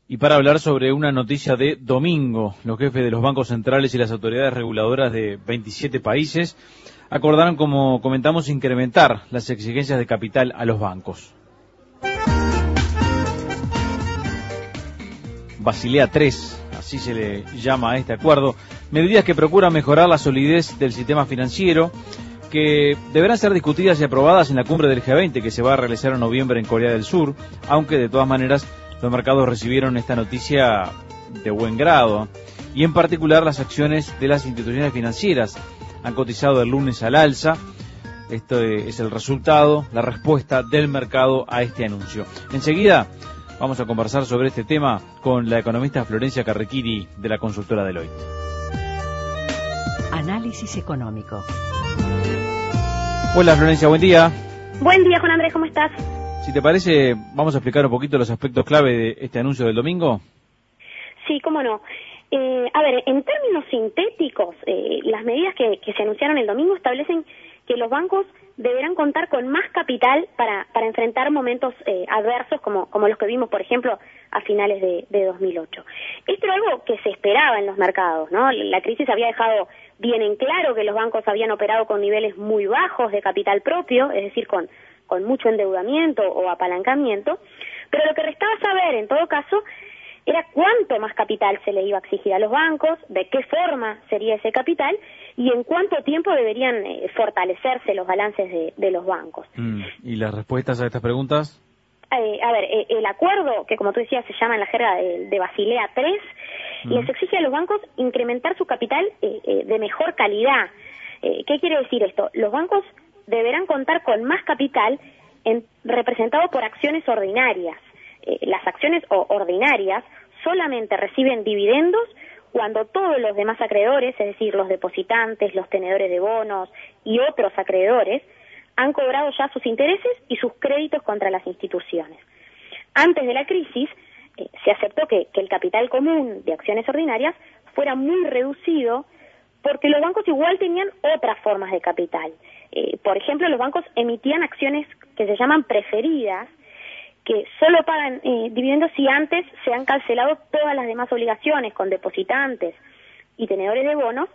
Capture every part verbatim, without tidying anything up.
Y para hablar sobre una noticia de domingo, los jefes de los bancos centrales y las autoridades reguladoras de veintisiete países acordaron, como comentamos, incrementar las exigencias de capital a los bancos. Basilea tres, así se le llama a este acuerdo, medidas que procuran mejorar la solidez del sistema financiero, que deberán ser discutidas y aprobadas en la cumbre del G veinte que se va a realizar en noviembre en Corea del Sur, aunque de todas maneras los mercados recibieron esta noticia de buen grado, y en particular las acciones de las instituciones financieras han cotizado el lunes al alza. Esto es el resultado, la respuesta del mercado a este anuncio. Enseguida vamos a conversar sobre este tema con la economista Florencia Carrequiri de la consultora Deloitte. Análisis económico. Hola Florencia, buen día. Buen día, Juan Andrés, ¿cómo estás? Si te parece, vamos a explicar un poquito los aspectos clave de este anuncio del domingo. Sí, cómo no. Eh, a ver, en términos sintéticos, eh, las medidas que, que se anunciaron el domingo establecen que los bancos deberán contar con más capital para, para enfrentar momentos eh, adversos como, como los que vimos, por ejemplo, a finales de, de dos mil ocho. Esto era algo que se esperaba en los mercados, ¿no? La crisis había dejado bien en claro que los bancos habían operado con niveles muy bajos de capital propio, es decir, con, con mucho endeudamiento o apalancamiento, pero lo que restaba saber, en todo caso, era cuánto más capital se le iba a exigir a los bancos, de qué forma sería ese capital y en cuánto tiempo deberían eh, fortalecerse los balances de, de los bancos. Mm, ¿Y las respuestas a estas preguntas? Eh, a ver, eh, el acuerdo, que como tú decías se llama en la jerga de, de Basilea tres, mm. les exige a los bancos incrementar su capital eh, eh, de mejor calidad. Eh, ¿Qué quiere decir esto? Los bancos deberán contar con más capital en, representado por acciones ordinarias. Eh, las acciones o, ordinarias solamente reciben dividendos cuando todos los demás acreedores, es decir, los depositantes, los tenedores de bonos y otros acreedores, han cobrado ya sus intereses y sus créditos contra las instituciones. Antes de la crisis, eh, se aceptó que, que el capital común de acciones ordinarias fuera muy reducido porque los bancos igual tenían otras formas de capital. Eh, por ejemplo, los bancos emitían acciones que se llaman preferidas, que solo pagan eh, dividendos si antes se han cancelado todas las demás obligaciones con depositantes y tenedores de bonos,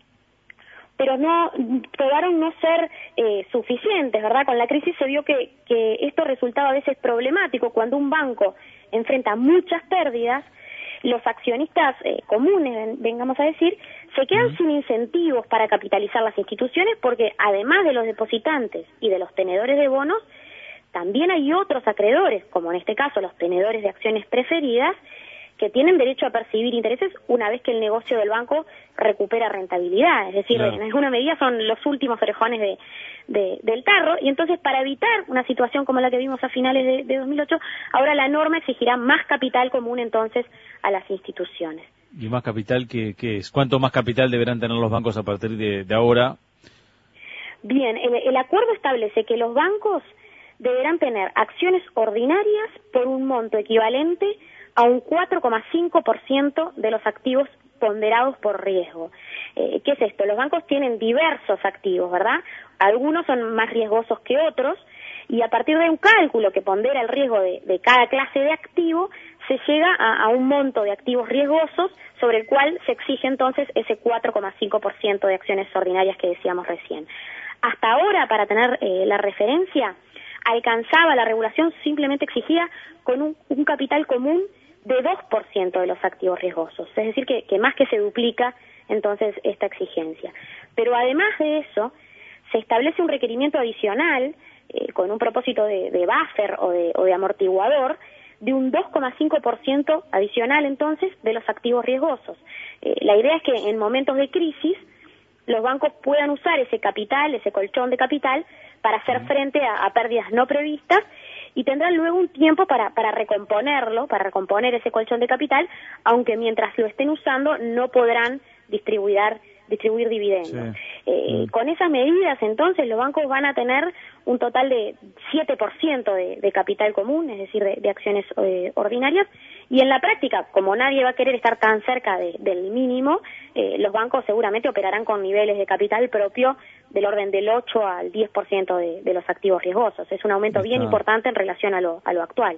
pero no probaron no ser eh, suficientes, ¿verdad? Con la crisis se vio que, que esto resultaba a veces problemático. Cuando un banco enfrenta muchas pérdidas, los accionistas eh, comunes, vengamos a decir, se quedan uh-huh. sin incentivos para capitalizar las instituciones porque además de los depositantes y de los tenedores de bonos, también hay otros acreedores, como en este caso los tenedores de acciones preferidas, que tienen derecho a percibir intereses una vez que el negocio del banco recupera rentabilidad. Es decir, claro. en alguna medida son los últimos orejones de, de, del tarro, y entonces para evitar una situación como la que vimos a finales de, de dos mil ocho, ahora la norma exigirá más capital común entonces a las instituciones. ¿Y más capital qué, qué es? ¿Cuánto más capital deberán tener los bancos a partir de, de ahora? Bien, el, el acuerdo establece que los bancos deberán tener acciones ordinarias por un monto equivalente a un cuatro coma cinco por ciento de los activos ponderados por riesgo. Eh, ¿Qué es esto? Los bancos tienen diversos activos, ¿verdad? Algunos son más riesgosos que otros, y a partir de un cálculo que pondera el riesgo de, de cada clase de activo, se llega a, a un monto de activos riesgosos sobre el cual se exige entonces ese cuatro coma cinco por ciento de acciones ordinarias que decíamos recién. Hasta ahora, para tener eh, la referencia, alcanzaba la regulación, simplemente exigía con un, un capital común de dos por ciento de los activos riesgosos, es decir, que, que más que se duplica entonces esta exigencia. Pero además de eso, se establece un requerimiento adicional, eh, con un propósito de, de buffer o de, o de amortiguador, de un dos coma cinco por ciento adicional entonces de los activos riesgosos. Eh, la idea es que en momentos de crisis los bancos puedan usar ese capital, ese colchón de capital, para hacer frente a, a pérdidas no previstas, y tendrán luego un tiempo para, para recomponerlo, para recomponer ese colchón de capital, aunque mientras lo estén usando no podrán distribuir, distribuir dividendos. Sí. Eh, mm. Con esas medidas, entonces, los bancos van a tener un total de siete por ciento de, de capital común, es decir, de, de acciones eh, ordinarias, y en la práctica, como nadie va a querer estar tan cerca de, del mínimo, eh, los bancos seguramente operarán con niveles de capital propio del orden del ocho al diez por ciento de, de los activos riesgosos. Es un aumento bien importante en relación a lo, a lo actual.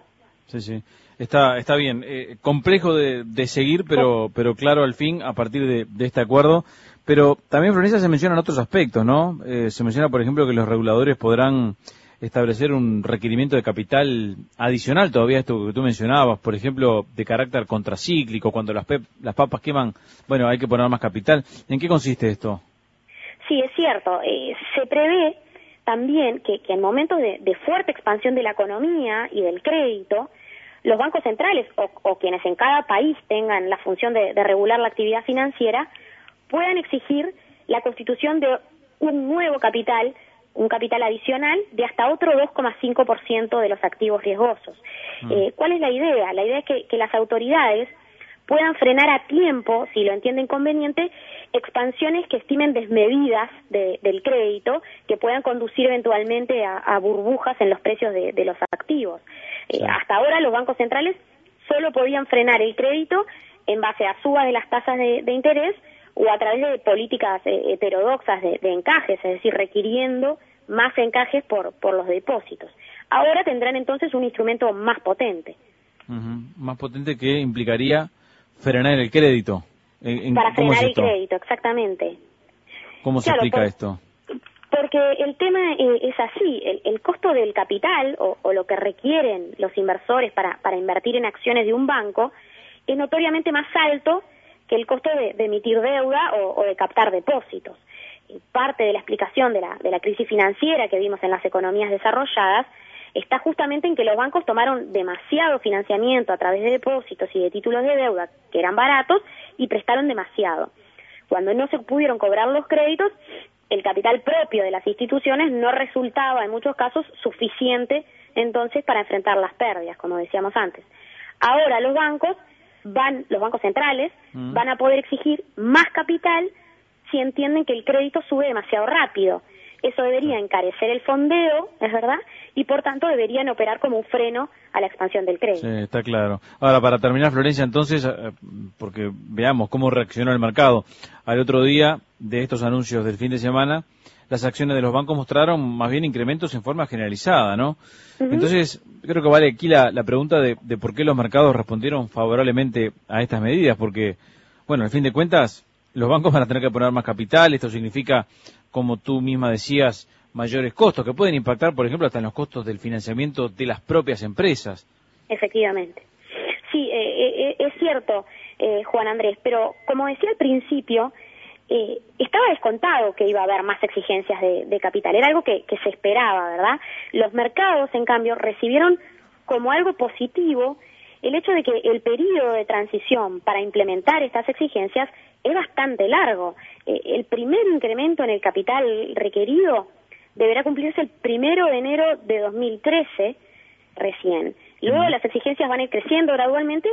Sí, sí. Está, está bien. Eh, complejo de, de seguir, pero, pero claro al fin a partir de, de este acuerdo. Pero también, Florencia, se mencionan otros aspectos, ¿no? Eh, se menciona, por ejemplo, que los reguladores podrán establecer un requerimiento de capital adicional todavía a esto que tú mencionabas, por ejemplo, de carácter contracíclico, cuando las, pep, las papas queman, bueno, hay que poner más capital. ¿En qué consiste esto? Sí, es cierto. Eh, se prevé también que, que en momentos de, de fuerte expansión de la economía y del crédito, los bancos centrales o, o quienes en cada país tengan la función de, de regular la actividad financiera puedan exigir la constitución de un nuevo capital, un capital adicional de hasta otro dos coma cinco por ciento de los activos riesgosos. Mm. Eh, ¿Cuál es la idea? La idea es que, que las autoridades puedan frenar a tiempo, si lo entienden conveniente, expansiones que estimen desmedidas de, del crédito, que puedan conducir eventualmente a, a burbujas en los precios de, de los activos. Sí. Eh, hasta ahora los bancos centrales solo podían frenar el crédito en base a subas de las tasas de, de interés o a través de políticas eh, heterodoxas de, de encajes, es decir, requiriendo más encajes por, por los depósitos. Ahora tendrán entonces un instrumento más potente. Uh-huh. Más potente que implicaría frenar el crédito. ¿En, en, Para frenar es el crédito, exactamente. ¿Cómo se claro, explica por, esto? Porque el tema eh, es así, el, el costo del capital o, o lo que requieren los inversores para, para invertir en acciones de un banco es notoriamente más alto que el costo de, de emitir deuda o, o de captar depósitos. Y parte de la explicación de la, de la crisis financiera que vimos en las economías desarrolladas está justamente en que los bancos tomaron demasiado financiamiento a través de depósitos y de títulos de deuda que eran baratos y prestaron demasiado. Cuando no se pudieron cobrar los créditos, el capital propio de las instituciones no resultaba en muchos casos suficiente entonces para enfrentar las pérdidas, como decíamos antes. Ahora los bancos van, los bancos centrales mm. van a poder exigir más capital si entienden que el crédito sube demasiado rápido. Eso debería encarecer el fondeo, es verdad, y por tanto deberían operar como un freno a la expansión del crédito. Sí, está claro. Ahora, para terminar, Florencia, entonces, porque veamos cómo reaccionó el mercado. Al otro día de estos anuncios del fin de semana, las acciones de los bancos mostraron más bien incrementos en forma generalizada, ¿no? Uh-huh. Entonces, creo que vale aquí la, la pregunta de, de por qué los mercados respondieron favorablemente a estas medidas, porque, bueno, al fin de cuentas, los bancos van a tener que poner más capital, esto significa, como tú misma decías, mayores costos, que pueden impactar, por ejemplo, hasta en los costos del financiamiento de las propias empresas. Efectivamente. Sí, eh, eh, es cierto, eh, Juan Andrés, pero como decía al principio, eh, estaba descontado que iba a haber más exigencias de, de capital, era algo que, que se esperaba, ¿verdad? Los mercados, en cambio, recibieron como algo positivo el hecho de que el periodo de transición para implementar estas exigencias es bastante largo. Eh, el primer incremento en el capital requerido deberá cumplirse el primero de enero de dos mil trece recién. Luego las exigencias van a ir creciendo gradualmente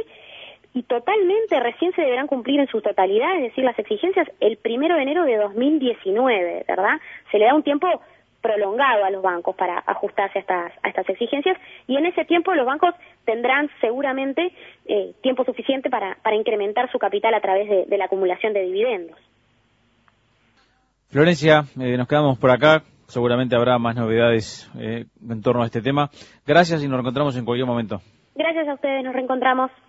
y totalmente recién se deberán cumplir en su totalidad, es decir, las exigencias el primero de enero de dos mil diecinueve, ¿verdad? Se le da un tiempo prolongado a los bancos para ajustarse a estas, a estas exigencias y en ese tiempo los bancos tendrán seguramente eh, tiempo suficiente para, para incrementar su capital a través de, de la acumulación de dividendos. Florencia, eh, nos quedamos por acá. Seguramente habrá más novedades eh, en torno a este tema. Gracias y nos reencontramos en cualquier momento. Gracias a ustedes, nos reencontramos.